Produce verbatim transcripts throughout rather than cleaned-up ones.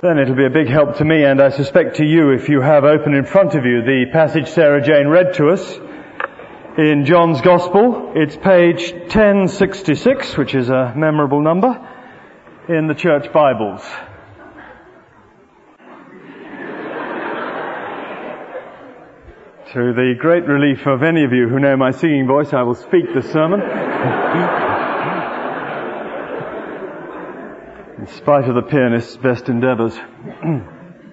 Then it'll be a big help to me, and I suspect to you, if you have open in front of you the passage Sarah Jane read to us in John's Gospel. It's page ten sixty-six, which is a memorable number in the church Bibles. To the great relief of any of you who know my singing voice, I will speak this sermon. In spite of the pianist's best endeavours. I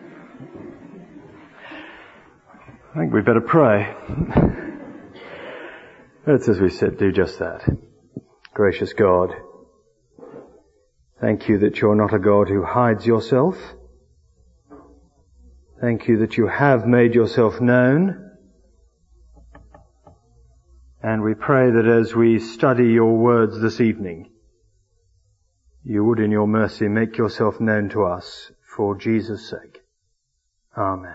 think we'd better pray. Let's, as we said, do just that. Gracious God, thank you that you're not a God who hides yourself. Thank you that you have made yourself known. And we pray that as we study your words this evening, you would in your mercy make yourself known to us for Jesus' sake. Amen.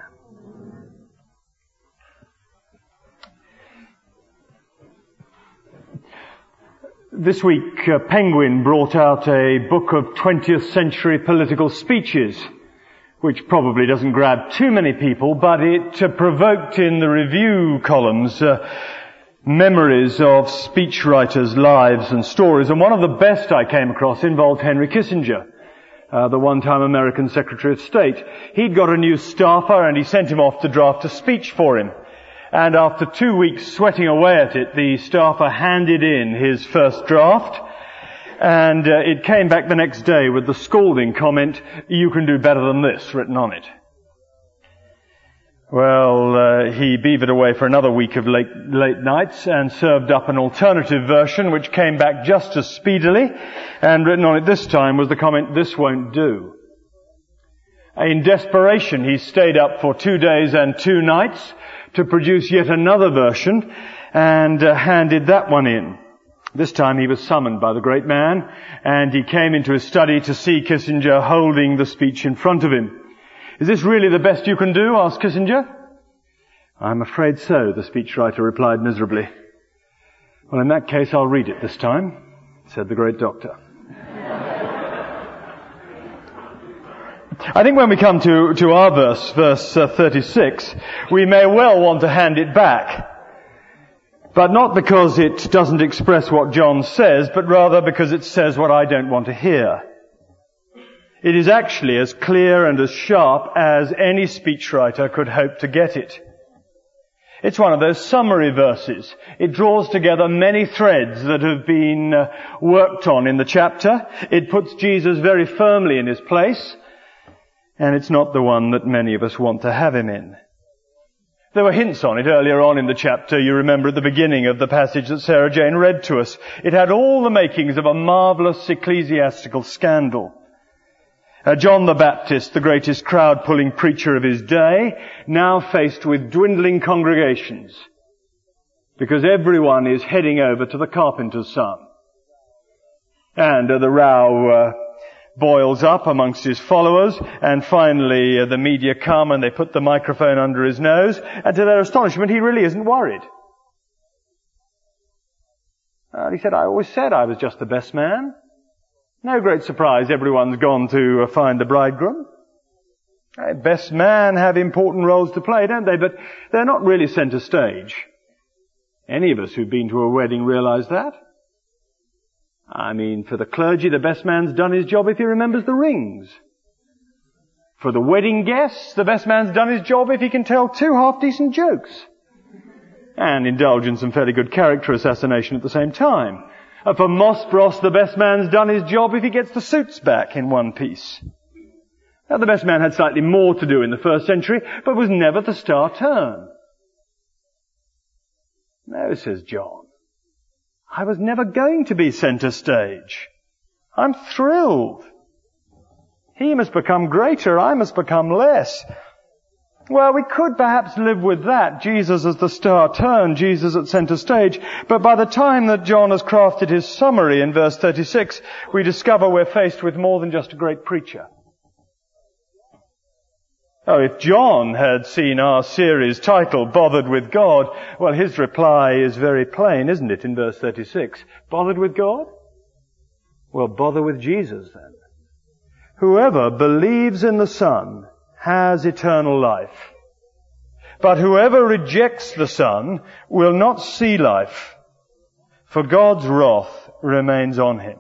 This week, uh, Penguin brought out a book of twentieth century political speeches, which probably doesn't grab too many people, but it uh, provoked in the review columns uh, memories of speechwriters' lives and stories. And one of the best I came across involved Henry Kissinger, uh, the one-time American Secretary of State. He'd got a new staffer and he sent him off to draft a speech for him. And after two weeks sweating away at it, the staffer handed in his first draft. And uh, it came back the next day with the scalding comment, "You can do better than this," written on it. Well, uh, he beavered away for another week of late, late nights and served up an alternative version which came back just as speedily, and written on it this time was the comment, "This won't do." In desperation, he stayed up for two days and two nights to produce yet another version and uh, handed that one in. This time he was summoned by the great man, and he came into his study to see Kissinger holding the speech in front of him. "Is this really the best you can do?" asked Kissinger. "I'm afraid so," the speechwriter replied miserably. "Well, in that case, I'll read it this time," said the great doctor. I think when we come to, to our verse, verse uh, thirty-six, we may well want to hand it back. But not because it doesn't express what John says, but rather because it says what I don't want to hear. It is actually as clear and as sharp as any speechwriter could hope to get it. It's one of those summary verses. It draws together many threads that have been uh, worked on in the chapter. It puts Jesus very firmly in his place, and it's not the one that many of us want to have him in. There were hints on it earlier on in the chapter. You remember at the beginning of the passage that Sarah Jane read to us. It had all the makings of a marvellous ecclesiastical scandal. Uh, John the Baptist, the greatest crowd-pulling preacher of his day, now faced with dwindling congregations because everyone is heading over to the carpenter's son. And uh, the row uh, boils up amongst his followers, and finally uh, the media come and they put the microphone under his nose, and to their astonishment he really isn't worried. Uh, he said, "I always said I was just the best man." No great surprise, everyone's gone to uh, find the bridegroom. Uh, best man have important roles to play, don't they? But they're not really centre stage. Any of us who've been to a wedding realise that. I mean, for the clergy, the best man's done his job if he remembers the rings. For the wedding guests, the best man's done his job if he can tell two half-decent jokes. And indulge in some fairly good character assassination at the same time. Uh, for Moss Bros, the best man's done his job if he gets the suits back in one piece. Now, the best man had slightly more to do in the first century, but was never the star turn. "No," says John, "I was never going to be centre stage. I'm thrilled. He must become greater, I must become less." Well, we could perhaps live with that, Jesus as the star turn, Jesus at centre stage, but by the time that John has crafted his summary in verse thirty-six, we discover we're faced with more than just a great preacher. Oh, if John had seen our series titled, Bothered with God, well, his reply is very plain, isn't it, in verse thirty-six? Bothered with God? Well, bother with Jesus then. Whoever believes in the Son has eternal life. But whoever rejects the Son will not see life, for God's wrath remains on him.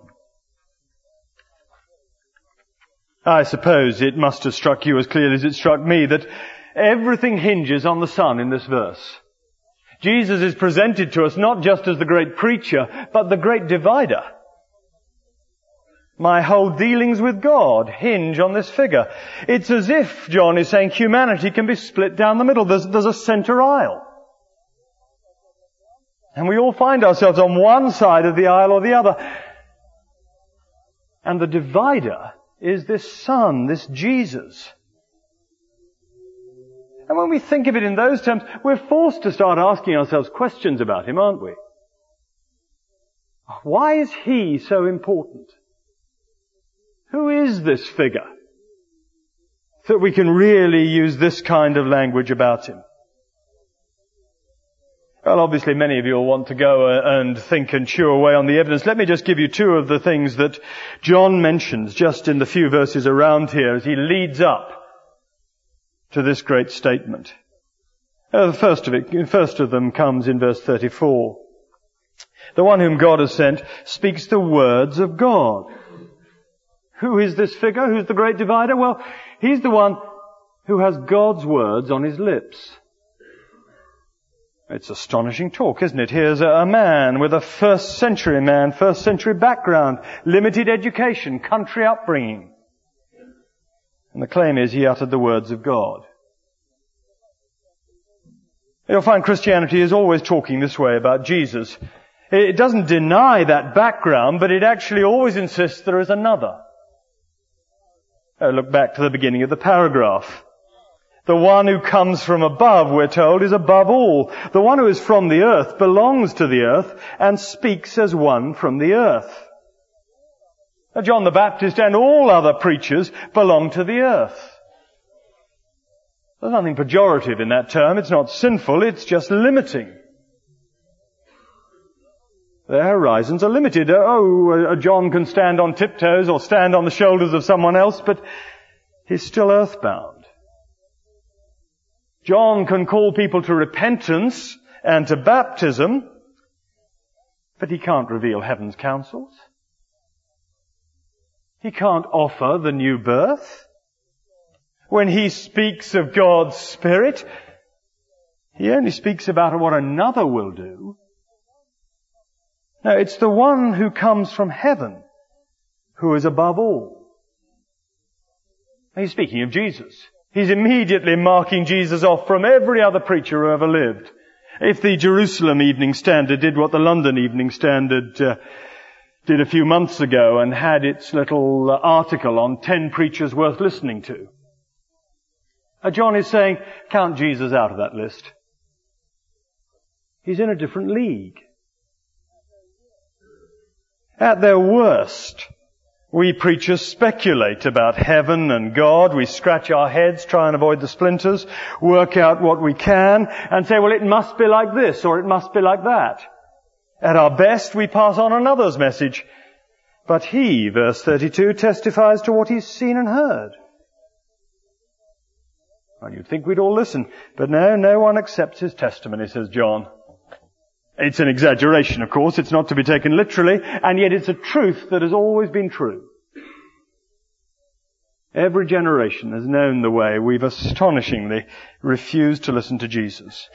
I suppose it must have struck you as clearly as it struck me that everything hinges on the Son in this verse. Jesus is presented to us not just as the great preacher, but the great divider. My whole dealings with God hinge on this figure. It's as if John is saying humanity can be split down the middle. There's, there's a center aisle. And we all find ourselves on one side of the aisle or the other. And the divider is this Son, this Jesus. And when we think of it in those terms, we're forced to start asking ourselves questions about him, aren't we? Why is he so important? Who is this figure that we can really use this kind of language about him? Well, obviously many of you will want to go and think and chew away on the evidence. Let me just give you two of the things that John mentions just in the few verses around here as he leads up to this great statement. Uh, the first of it, first of them comes in verse thirty-four. The one whom God has sent speaks the words of God. Who is this figure? Who's the great divider? Well, he's the one who has God's words on his lips. It's astonishing talk, isn't it? Here's a man with a first century man, first century background, limited education, country upbringing. And the claim is he uttered the words of God. You'll find Christianity is always talking this way about Jesus. It doesn't deny that background, but it actually always insists there is another. Oh, look back to the beginning of the paragraph. The one who comes from above, we're told, is above all. The one who is from the earth belongs to the earth and speaks as one from the earth. Now, John the Baptist and all other preachers belong to the earth. There's nothing pejorative in that term. It's not sinful. It's just limiting. Their horizons are limited. Oh, John can stand on tiptoes or stand on the shoulders of someone else, but he's still earthbound. John can call people to repentance and to baptism, but he can't reveal heaven's counsels. He can't offer the new birth. When he speaks of God's Spirit, he only speaks about what another will do. No, it's the one who comes from heaven who is above all. He's speaking of Jesus. He's immediately marking Jesus off from every other preacher who ever lived. If the Jerusalem Evening Standard did what the London Evening Standard uh, did a few months ago and had its little uh, article on ten preachers worth listening to, uh, John is saying, count Jesus out of that list. He's in a different league. At their worst, we preachers speculate about heaven and God. We scratch our heads, try and avoid the splinters, work out what we can, and say, well, it must be like this, or it must be like that. At our best, we pass on another's message. But he, verse thirty-two, testifies to what he's seen and heard. Well, you'd think we'd all listen. But no, no one accepts his testimony, says John. It's an exaggeration, of course. It's not to be taken literally, and yet it's a truth that has always been true. Every generation has known the way we've astonishingly refused to listen to Jesus.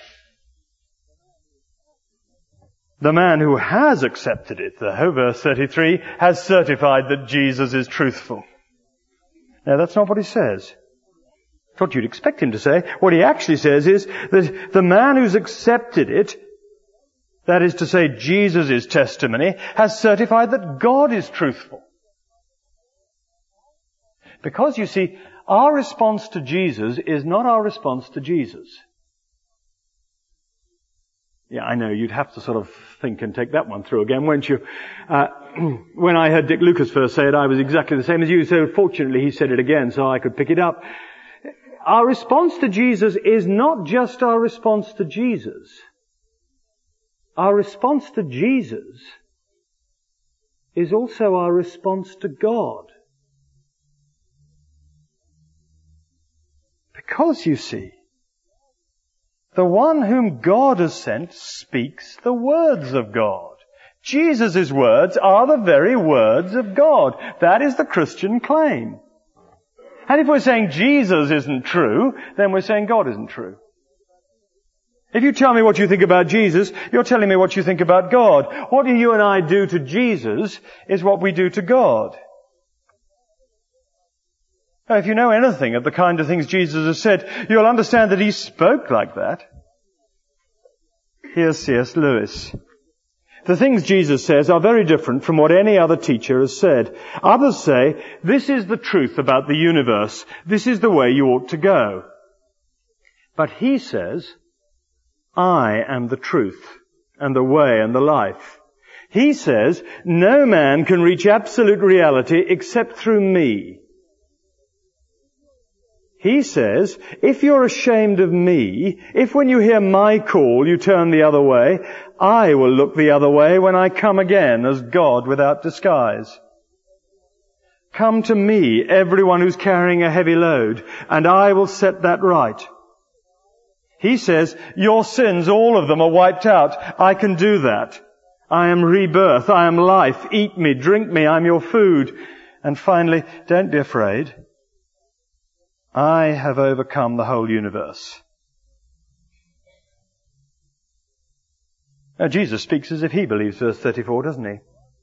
The man who has accepted it, though, verse thirty-three, has certified that Jesus is truthful. Now, that's not what he says. It's what you'd expect him to say. What he actually says is that the man who's accepted it, that is to say, Jesus' testimony, has certified that God is truthful. Because, you see, our response to Jesus is not our response to Jesus. Yeah, I know, you'd have to sort of think and take that one through again, won't you? Uh, when I heard Dick Lucas first say it, I was exactly the same as you, so fortunately he said it again so I could pick it up. Our response to Jesus is not just our response to Jesus. Our response to Jesus is also our response to God. Because, you see, the one whom God has sent speaks the words of God. Jesus' words are the very words of God. That is the Christian claim. And if we're saying Jesus isn't true, then we're saying God isn't true. If you tell me what you think about Jesus, you're telling me what you think about God. What you and I do to Jesus is what we do to God. Now, if you know anything of the kind of things Jesus has said, you'll understand that he spoke like that. Here's C S Lewis. The things Jesus says are very different from what any other teacher has said. Others say, this is the truth about the universe. This is the way you ought to go. But he says, I am the truth and the way and the life. He says, no man can reach absolute reality except through me. He says, if you're ashamed of me, if when you hear my call you turn the other way, I will look the other way when I come again as God without disguise. Come to me, everyone who's carrying a heavy load, and I will set that right. He says, your sins, all of them, are wiped out. I can do that. I am rebirth. I am life. Eat me, drink me. I'm your food. And finally, don't be afraid. I have overcome the whole universe. Now, Jesus speaks as if he believes verse thirty-four, doesn't he?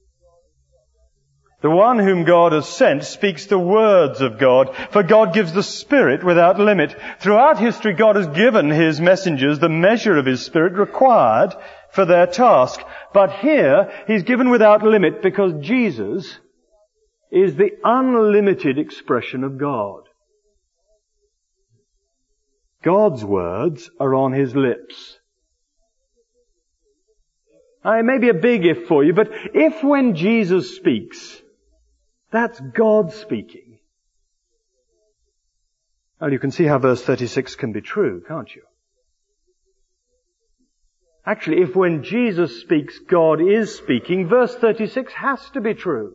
The one whom God has sent speaks the words of God, for God gives the Spirit without limit. Throughout history, God has given his messengers the measure of his Spirit required for their task. But here, he's given without limit because Jesus is the unlimited expression of God. God's words are on his lips. Now, it may be a big if for you, but if when Jesus speaks, that's God speaking. Well, you can see how verse thirty-six can be true, can't you? Actually, if when Jesus speaks, God is speaking, verse thirty-six has to be true.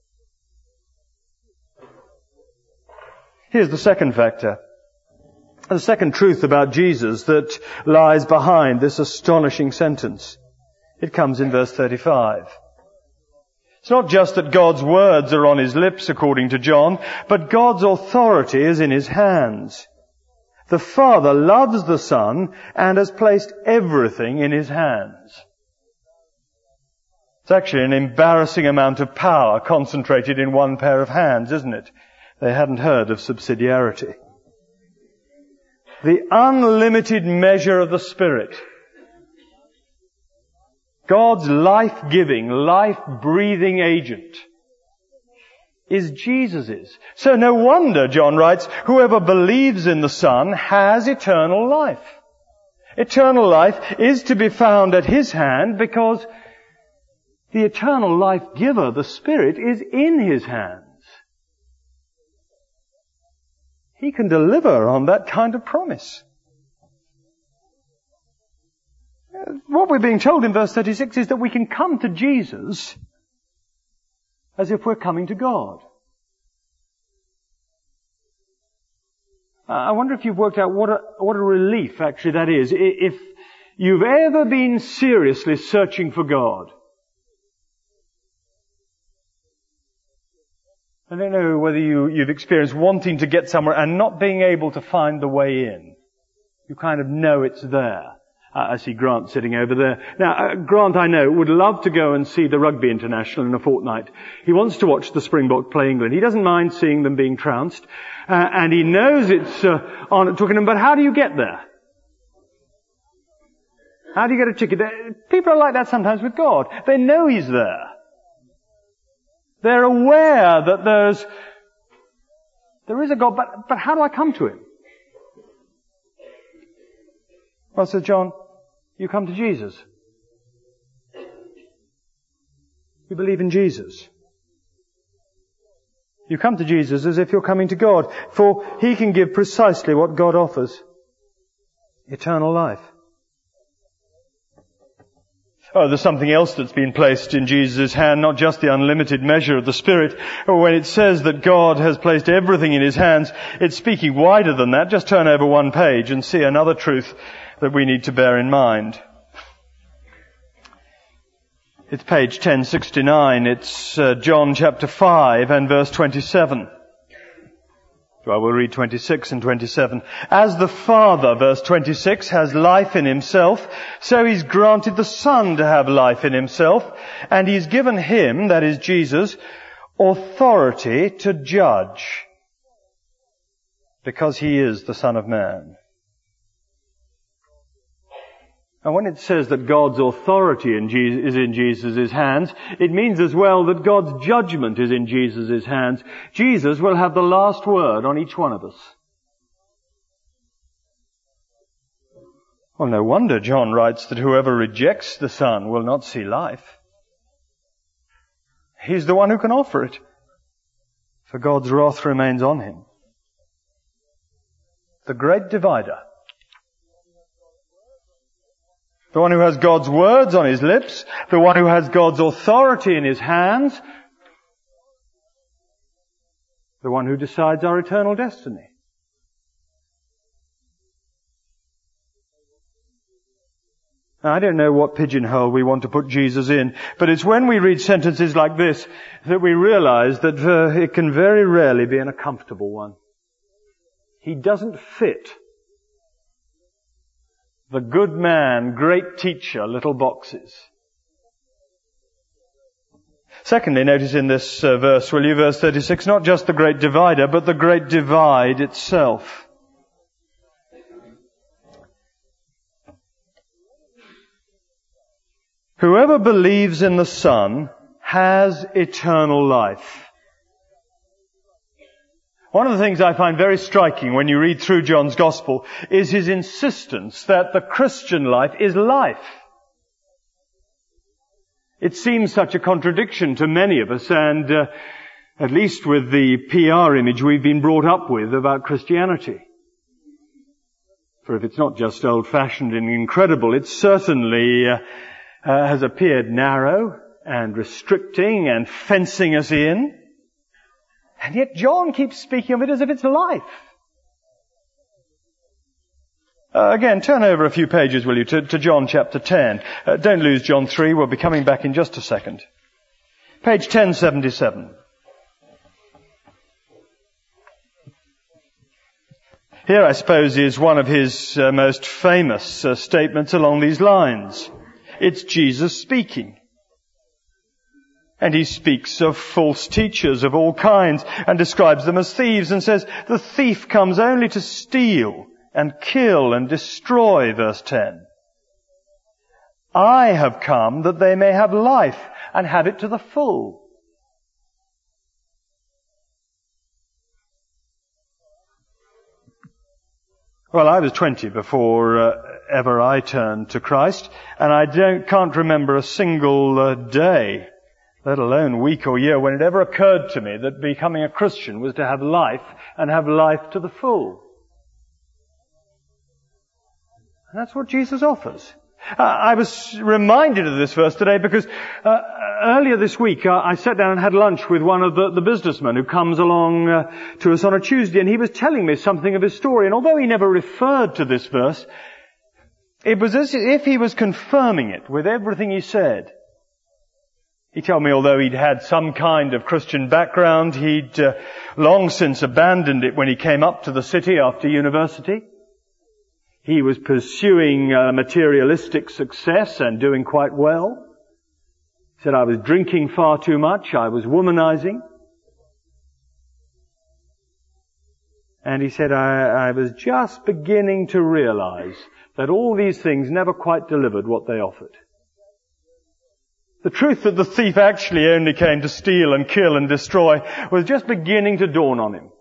Here's the second factor. The second truth about Jesus that lies behind this astonishing sentence. It comes in verse thirty-five. It's not just that God's words are on his lips, according to John, but God's authority is in his hands. The Father loves the Son and has placed everything in his hands. It's actually an embarrassing amount of power concentrated in one pair of hands, isn't it? They hadn't heard of subsidiarity. The unlimited measure of the Spirit. God's life-giving, life-breathing agent is Jesus's. So no wonder, John writes, whoever believes in the Son has eternal life. Eternal life is to be found at his hand because the eternal life giver, the Spirit, is in his hands. He can deliver on that kind of promise. What we're being told in verse thirty-six is that we can come to Jesus as if we're coming to God. I wonder if you've worked out what a, what a relief actually that is. If you've ever been seriously searching for God. I don't know whether you, you've experienced wanting to get somewhere and not being able to find the way in. You kind of know it's there. Uh, I see Grant sitting over there. Now, uh, Grant, I know, would love to go and see the Rugby International in a fortnight. He wants to watch the Springbok play England. He doesn't mind seeing them being trounced. Uh, and he knows it's uh, on at Twickenham, but how do you get there? How do you get a ticket? People are like that sometimes with God. They know he's there. They're aware that there's, there is a God, but, but how do I come to him? Well, says John, you come to Jesus. You believe in Jesus. You come to Jesus as if you're coming to God, for he can give precisely what God offers. Eternal life. Oh, there's something else that's been placed in Jesus' hand, not just the unlimited measure of the Spirit. When it says that God has placed everything in His hands, it's speaking wider than that. Just turn over one page and see another truth that we need to bear in mind. It's page ten sixty-nine. It's uh, John chapter five and verse twenty-seven. Well, we'll read twenty-six and twenty-seven. As the Father, verse twenty-six, has life in Himself, so He's granted the Son to have life in Himself, and He's given Him, that is Jesus, authority to judge, because He is the Son of Man. And when it says that God's authority in Jesus, is in Jesus' hands, it means as well that God's judgment is in Jesus' hands. Jesus will have the last word on each one of us. Well, no wonder John writes that whoever rejects the Son will not see life. He's the one who can offer it, for God's wrath remains on Him. The great divider. The one who has God's words on his lips, the one who has God's authority in his hands, the one who decides our eternal destiny. Now, I don't know what pigeonhole we want to put Jesus in, but it's when we read sentences like this that we realize that uh, it can very rarely be in a comfortable one. He doesn't fit the good man, great teacher, little boxes. Secondly, notice in this uh, verse, will you, verse thirty-six, not just the great divider, but the great divide itself. Whoever believes in the Son has eternal life. One of the things I find very striking when you read through John's Gospel is his insistence that the Christian life is life. It seems such a contradiction to many of us, and uh, at least with the P R image we've been brought up with about Christianity. For if it's not just old-fashioned and incredible, it certainly uh, uh, has appeared narrow and restricting and fencing us in. And yet John keeps speaking of it as if it's life. Uh, again, turn over a few pages, will you, to, to John chapter ten. Uh, don't lose John three. We'll be coming back in just a second. Page ten seventy-seven. Here, I suppose, is one of his uh, most famous uh, statements along these lines. It's Jesus speaking. And he speaks of false teachers of all kinds and describes them as thieves and says, the thief comes only to steal and kill and destroy, verse ten. I have come that they may have life and have it to the full. Well, I was twenty before uh, ever I turned to Christ, and I don't, can't remember a single uh, day, let alone week or year, when it ever occurred to me that becoming a Christian was to have life and have life to the full. And that's what Jesus offers. Uh, I was reminded of this verse today because uh, earlier this week uh, I sat down and had lunch with one of the, the businessmen who comes along uh, to us on a Tuesday, and he was telling me something of his story. And although he never referred to this verse, it was as if he was confirming it with everything he said. He told me although he'd had some kind of Christian background, he'd uh, long since abandoned it when he came up to the city after university. He was pursuing uh, materialistic success and doing quite well. He said, I was drinking far too much, I was womanizing. And he said, I, I was just beginning to realize that all these things never quite delivered what they offered. The truth that the thief actually only came to steal and kill and destroy was just beginning to dawn on him.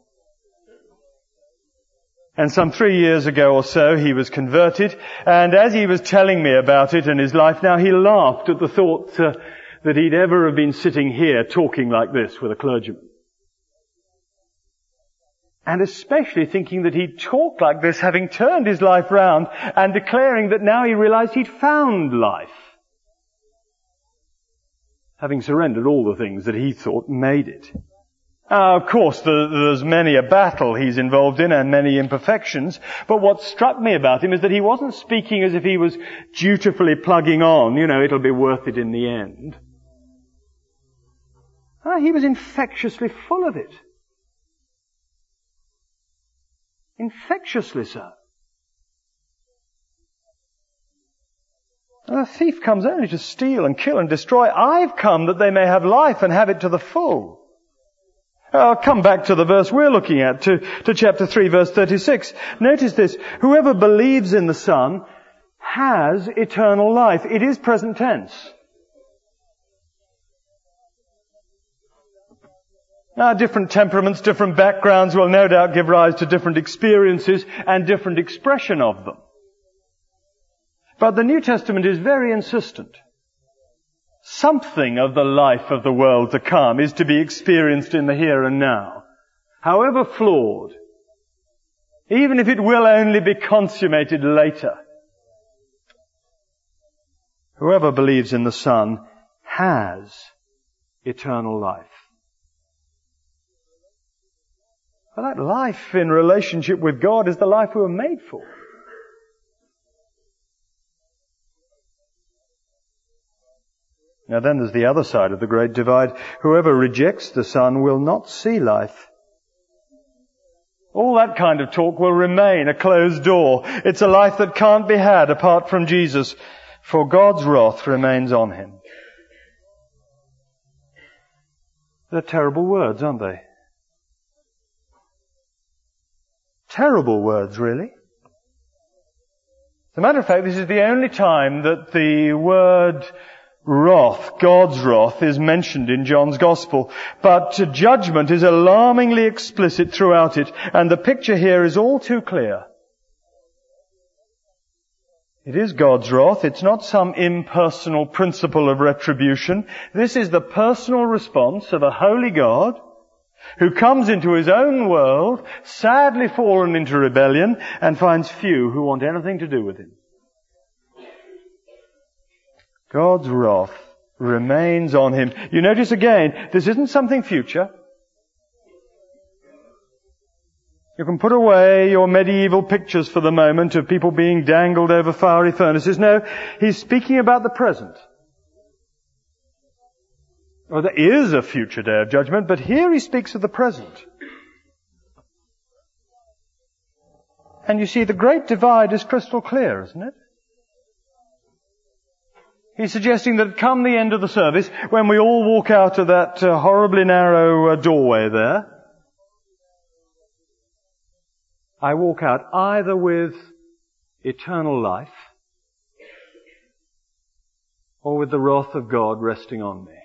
And some three years ago or so, he was converted, and as he was telling me about it and his life now, he laughed at the thought uh, that he'd ever have been sitting here talking like this with a clergyman. And especially thinking that he'd talk like this, having turned his life round and declaring that now he realized he'd found life. having surrendered all the things that he thought made it. Uh, of course, the, there's many a battle he's involved in and many imperfections, but what struck me about him is that he wasn't speaking as if he was dutifully plugging on, you know, it'll be worth it in the end. Uh, he was infectiously full of it. Infectiously so. And the thief comes only to steal and kill and destroy. I've come that they may have life and have it to the full. I'll come back to the verse we're looking at, to, to chapter three, verse thirty-six. Notice this. Whoever believes in the Son has eternal life. It is present tense. Now, different temperaments, different backgrounds will no doubt give rise to different experiences and different expression of them. But the New Testament is very insistent. Something of the life of the world to come is to be experienced in the here and now, however flawed, even if it will only be consummated later. Whoever believes in the Son has eternal life. Well, that life in relationship with God is the life we were made for. Now then there's the other side of the great divide. Whoever rejects the Son will not see life. All that kind of talk will remain a closed door. It's a life that can't be had apart from Jesus, for God's wrath remains on him. They're terrible words, aren't they? Terrible words, really. As a matter of fact, this is the only time that the word wrath, God's wrath, is mentioned in John's Gospel. But judgment is alarmingly explicit throughout it, and the picture here is all too clear. It is God's wrath. It's not some impersonal principle of retribution. This is the personal response of a holy God who comes into his own world, sadly fallen into rebellion, and finds few who want anything to do with him. God's wrath remains on him. You notice again, this isn't something future. You can put away your medieval pictures for the moment of people being dangled over fiery furnaces. No, he's speaking about the present. Well, there is a future day of judgment, but here he speaks of the present. And you see, the great divide is crystal clear, isn't it? He's suggesting that come the end of the service, when we all walk out of that uh, horribly narrow uh, doorway there, I walk out either with eternal life or with the wrath of God resting on me.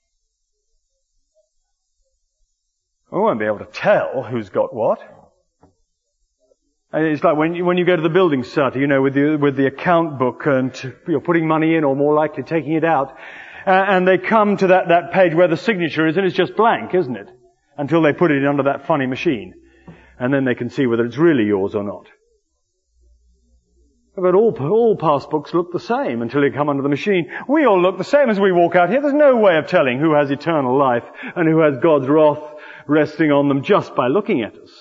I won't be able to tell who's got what. It's like when you, when you go to the building society, you know, with the, with the account book and you're putting money in or more likely taking it out, uh, and they come to that, that page where the signature is and it's just blank, isn't it? Until they put it in under that funny machine. And then they can see whether it's really yours or not. But all, all passbooks look the same until they come under the machine. We all look the same as we walk out here. There's no way of telling who has eternal life and who has God's wrath resting on them just by looking at us.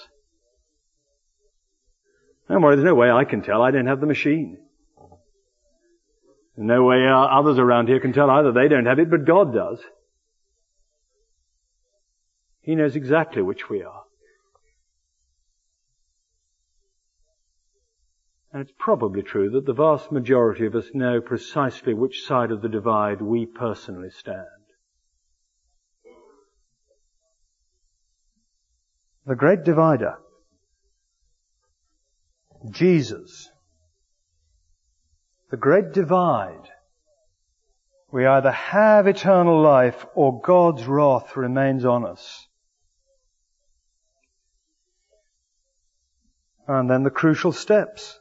Don't worry, there's no way I can tell. I don't have the machine. There's no way others around here can tell either. They don't have it, but God does. He knows exactly which we are. And it's probably true that the vast majority of us know precisely which side of the divide we personally stand. The great divider, Jesus. The great divide. We either have eternal life or God's wrath remains on us. And then the crucial steps.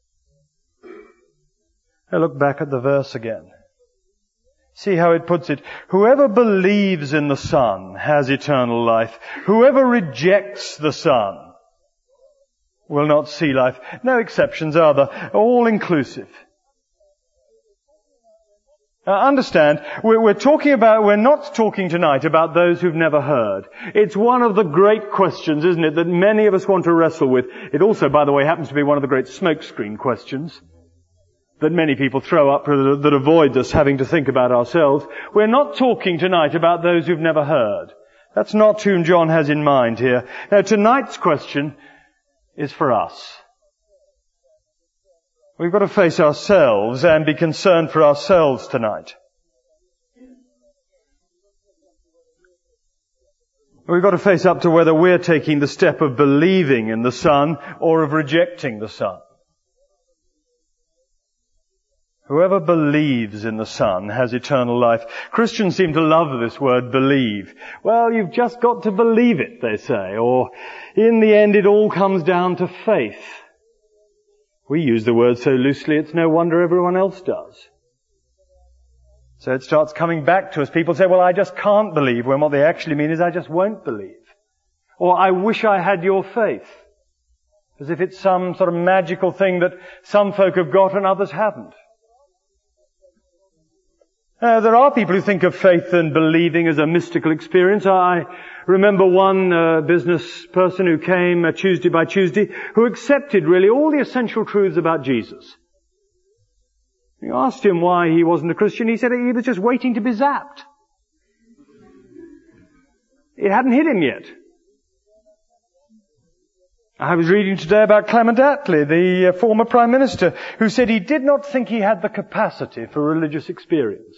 Now look back at the verse again. See how it puts it. Whoever believes in the Son has eternal life. Whoever rejects the Son will not see life. No exceptions are there. All inclusive. Uh, understand, we're, we're talking about, we're not talking tonight about those who've never heard. It's one of the great questions, isn't it, that many of us want to wrestle with. It also, by the way, happens to be one of the great smokescreen questions that many people throw up that, that avoids us having to think about ourselves. We're not talking tonight about those who've never heard. That's not whom John has in mind here. Now, tonight's question is for us. We've got to face ourselves and be concerned for ourselves tonight. We've got to face up to whether we're taking the step of believing in the Son or of rejecting the Son. Whoever believes in the Son has eternal life. Christians seem to love this word, believe. Well, you've just got to believe it, they say. Or, in the end, it all comes down to faith. We use the word so loosely, it's no wonder everyone else does. So it starts coming back to us. People say, well, I just can't believe, when what they actually mean is, I just won't believe. Or, I wish I had your faith. As if it's some sort of magical thing that some folk have got and others haven't. Uh, there are people who think of faith and believing as a mystical experience. I remember one uh, business person who came uh, Tuesday by Tuesday who accepted really all the essential truths about Jesus. You asked him why he wasn't a Christian. He said he was just waiting to be zapped. It hadn't hit him yet. I was reading today about Clement Attlee, the uh, former Prime Minister, who said he did not think he had the capacity for religious experience.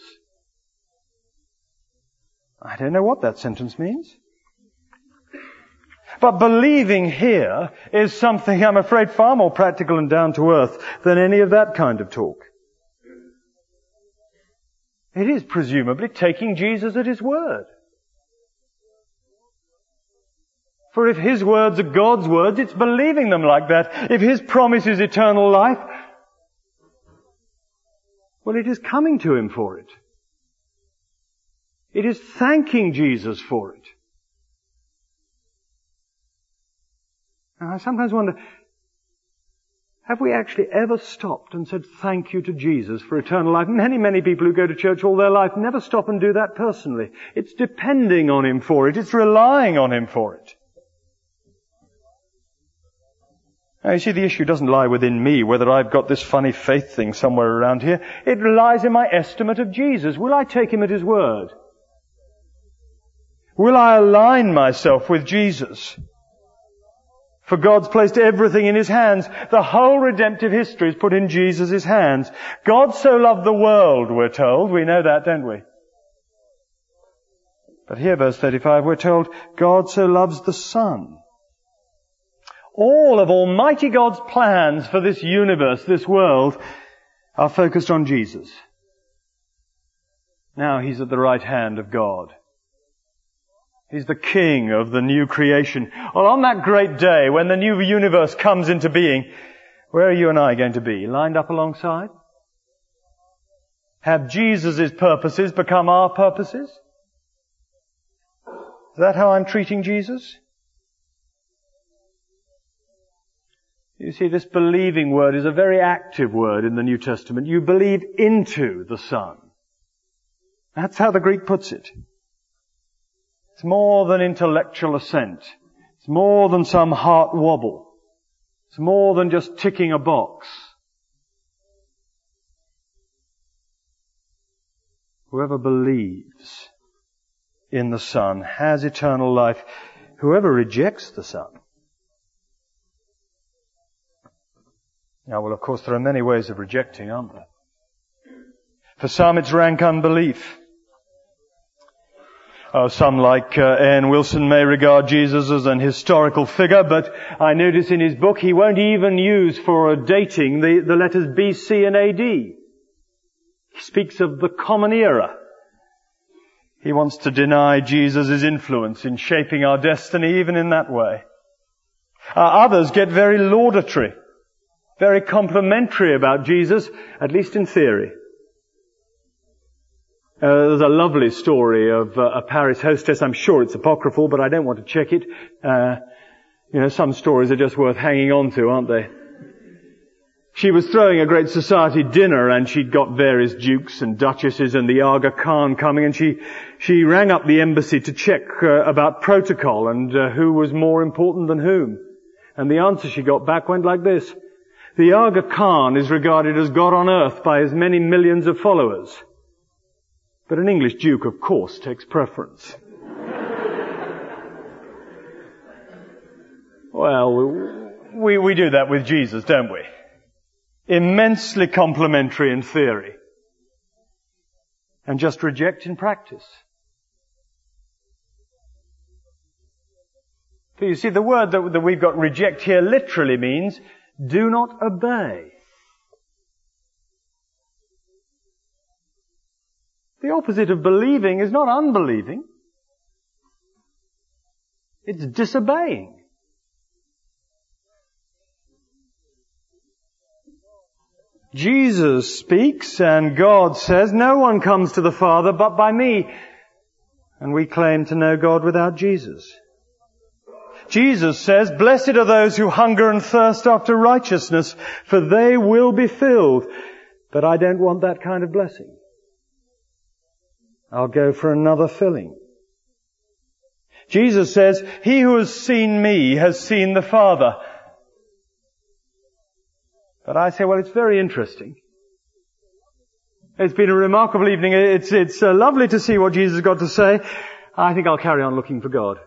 I don't know what that sentence means. But believing here is something, I'm afraid, far more practical and down to earth than any of that kind of talk. It is presumably taking Jesus at His word. For if His words are God's words, it's believing them like that. If His promise is eternal life, well, it is coming to Him for it. It is thanking Jesus for it. And I sometimes wonder, have we actually ever stopped and said thank you to Jesus for eternal life? Many, many people who go to church all their life never stop and do that personally. It's depending on Him for it. It's relying on Him for it. Now, you see, the issue doesn't lie within me, whether I've got this funny faith thing somewhere around here. It lies in my estimate of Jesus. Will I take Him at His word? Will I align myself with Jesus? For God's placed everything in His hands. The whole redemptive history is put in Jesus' hands. God so loved the world, we're told. We know that, don't we? But here, verse thirty-five, we're told, God so loves the Son. All of Almighty God's plans for this universe, this world, are focused on Jesus. Now He's at the right hand of God. He's the King of the new creation. Well, on that great day when the new universe comes into being, where are you and I going to be? Lined up alongside? Have Jesus' purposes become our purposes? Is that how I'm treating Jesus? You see, this believing word is a very active word in the New Testament. You believe into the Son. That's how the Greek puts it. It's more than intellectual assent. It's more than some heart wobble. It's more than just ticking a box. Whoever believes in the Son has eternal life. Whoever rejects the Son. Now, well, of course, there are many ways of rejecting, aren't there? For some, it's rank unbelief. Oh, some, like uh, Ian Wilson, may regard Jesus as an historical figure, but I notice in his book he won't even use for dating the, the letters B C and A D. He speaks of the common era. He wants to deny Jesus' influence in shaping our destiny, even in that way. Uh, others get very laudatory, very complimentary about Jesus, at least in theory. Uh, there's a lovely story of uh, a Paris hostess. I'm sure it's apocryphal, but I don't want to check it. Uh, you know, some stories are just worth hanging on to, aren't they? She was throwing a great society dinner, and she'd got various dukes and duchesses and the Aga Khan coming, and she she rang up the embassy to check uh, about protocol and uh, who was more important than whom. And the answer she got back went like this: the Aga Khan is regarded as God on earth by his many millions of followers. But an English duke, of course, takes preference. Well, we, we do that with Jesus, don't we? Immensely complimentary in theory, and just reject in practice. So you see, the word that, that we've got reject here literally means do not obey. The opposite of believing is not unbelieving. It's disobeying. Jesus speaks and God says, no one comes to the Father but by me. And we claim to know God without Jesus. Jesus says, blessed are those who hunger and thirst after righteousness, for they will be filled. But I don't want that kind of blessing. I'll go for another filling. Jesus says, he who has seen me has seen the Father. But I say, well, it's very interesting. It's been a remarkable evening. It's, it's uh, lovely to see what Jesus has got to say. I think I'll carry on looking for God.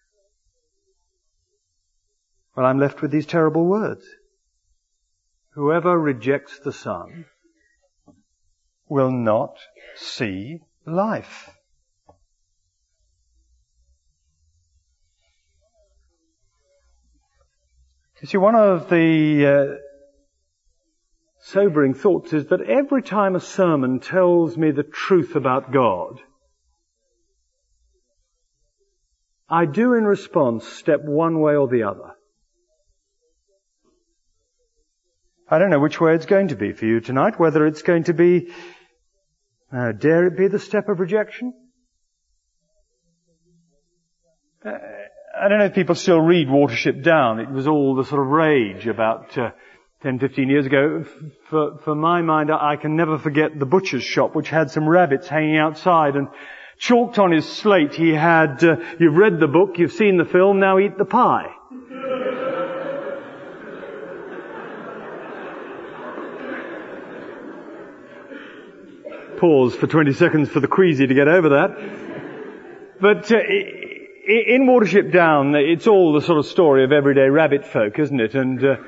Well, I'm left with these terrible words. Whoever rejects the Son will not see life. You see, one of the uh, sobering thoughts is that every time a sermon tells me the truth about God, I do in response step one way or the other. I don't know which way it's going to be for you tonight, whether it's going to be, uh, dare it be the step of rejection? Uh, I don't know if people still read Watership Down. It was all the sort of rage about uh, ten, fifteen years ago. For, for my mind, I can never forget the butcher's shop, which had some rabbits hanging outside, and chalked on his slate he had, uh, you've read the book, you've seen the film, now eat the pie. Pause for twenty seconds for the queasy to get over that. But uh, in Watership Down, it's all the sort of story of everyday rabbit folk, isn't it? And uh,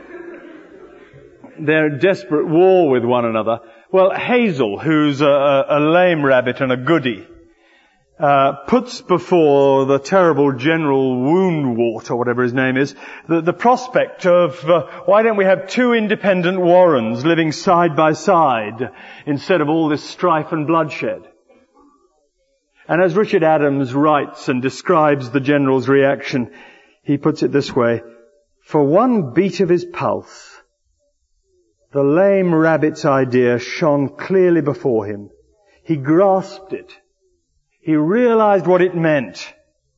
they're at desperate war with one another. Well, Hazel, who's a, a lame rabbit and a goody, uh, puts before the terrible General Woundwort, or whatever his name is, the, the prospect of, uh, why don't we have two independent Warrens living side by side instead of all this strife and bloodshed? And as Richard Adams writes and describes the General's reaction, he puts it this way: for one beat of his pulse, the lame rabbit's idea shone clearly before him. He grasped it. He realized what it meant.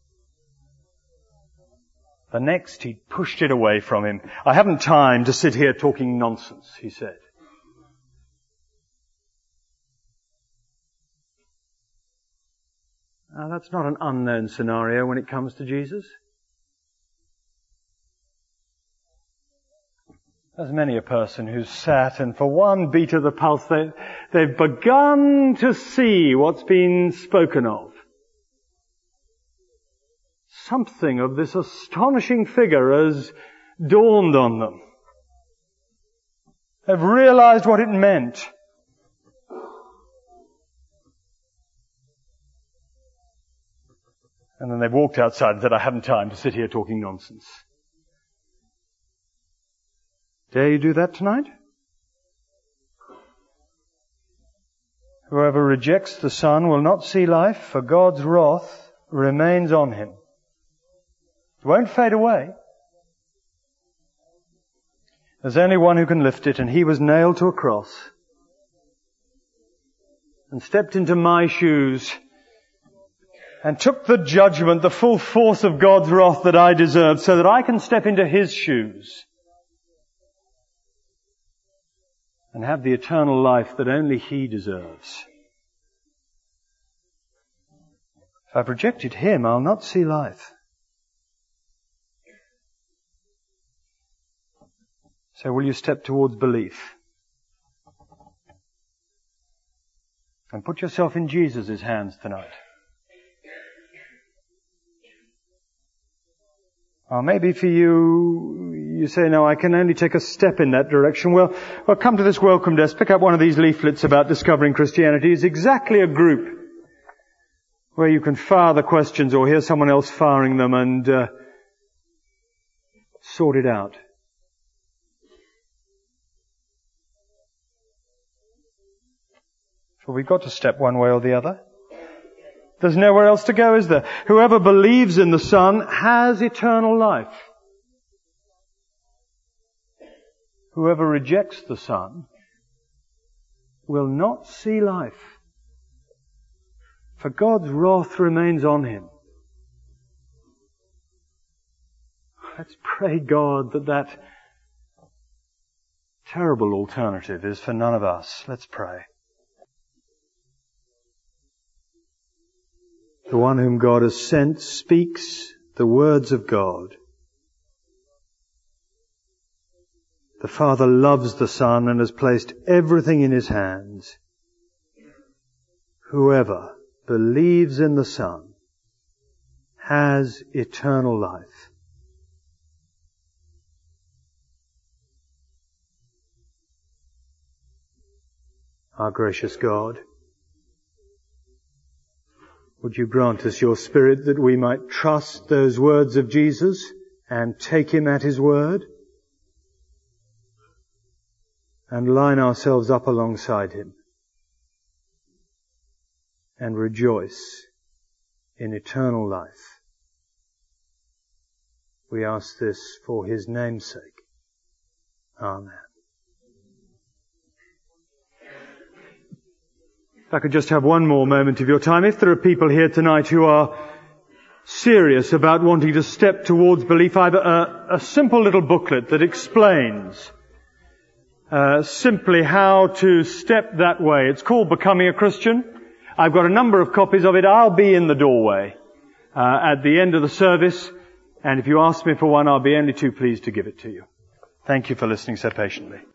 The next, he pushed it away from him. I haven't time to sit here talking nonsense, he said. Now, that's not an unknown scenario when it comes to Jesus. There's many a person who's sat and for one beat of the pulse they, they've begun to see what's been spoken of. Something of this astonishing figure has dawned on them. They've realized what it meant. And then they've walked outside and said, I haven't time to sit here talking nonsense. Dare you do that tonight? Whoever rejects the Son will not see life, for God's wrath remains on him. It won't fade away. There's only one who can lift it, and he was nailed to a cross and stepped into my shoes and took the judgment, the full force of God's wrath that I deserved, so that I can step into his shoes and have the eternal life that only He deserves. If I've rejected Him, I'll not see life. So will you step towards belief? And put yourself in Jesus' hands tonight. Or maybe for you, you say, no, I can only take a step in that direction. Well, well, come to this welcome desk, pick up one of these leaflets about discovering Christianity. It's exactly a group where you can fire the questions or hear someone else firing them and uh, sort it out. So we've got to step one way or the other. There's nowhere else to go, is there? Whoever believes in the Son has eternal life. Whoever rejects the Son will not see life. For God's wrath remains on him. Let's pray God that that terrible alternative is for none of us. Let's pray. The one whom God has sent speaks the words of God. The Father loves the Son and has placed everything in His hands. Whoever believes in the Son has eternal life. Our gracious God, would you grant us your Spirit that we might trust those words of Jesus and take Him at His word and line ourselves up alongside Him and rejoice in eternal life. We ask this for His name's sake. Amen. If I could just have one more moment of your time. If there are people here tonight who are serious about wanting to step towards belief, either a, a simple little booklet that explains uh, simply how to step that way. It's called Becoming a Christian. I've got a number of copies of it. I'll be in the doorway uh, at the end of the service, and if you ask me for one, I'll be only too pleased to give it to you. Thank you for listening so patiently.